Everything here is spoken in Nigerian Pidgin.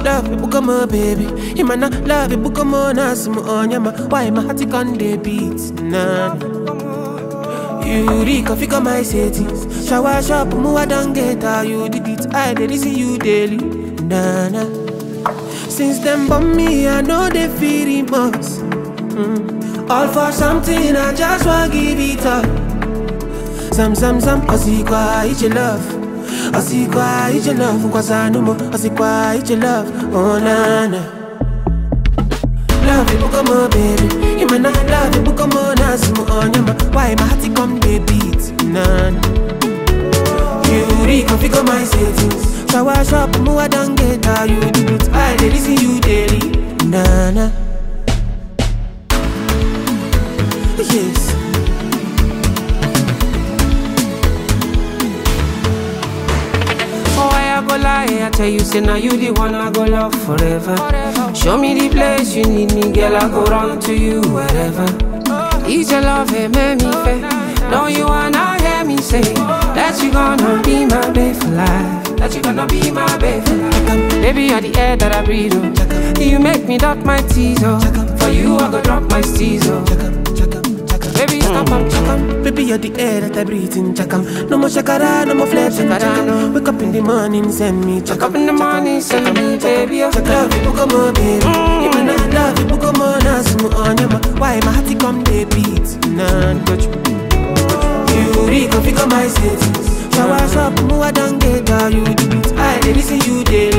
love you, book more baby. Him and I love you, book more nas mo onyama. Why my heart on the beats? Nah. You reconfigure my settings. Shower shop, more than get how you did it. I did see you daily. Nah, nah. Since them bomb me, I know they feel remorse. All for something, I just wanna give it up. Some, osikwa each love. Osikwa each love, kwasa numo. Osikwa each love, oh na na. Love you, book more baby. You man, I love you, book more nasumo onyama. Why my heart come the beat, nah. You reconfigure my settings. Shower shop, more than get how you do it. I did see you daily, nah nah. Yes. Oh, I go lie, I tell you, say now you the one I go love forever. Show me the place you need me, girl, I go run to you wherever. Each your love, hey, make me fair. Don't you wanna hear me say that you gonna be my babe for life? That you gonna be my babe for life? Baby, you're the air that I breathe, oh. You make me dot my teeth, oh. For you, I go drop my steez, oh. Baby, stop up, chakam. Baby, you're the air that I breathe in, chakam. No more shakara, no more flex, chakam. Wake up in the morning, send me, chakam. Wake up in the morning, send me, baby, oh. Love you, book more, baby. You may not love you, book more, nasumo onyama. Why my heart come the beat? Nah, touch me. You reconfigure my settings. Shower shop, more than get how you do it. I did see you daily.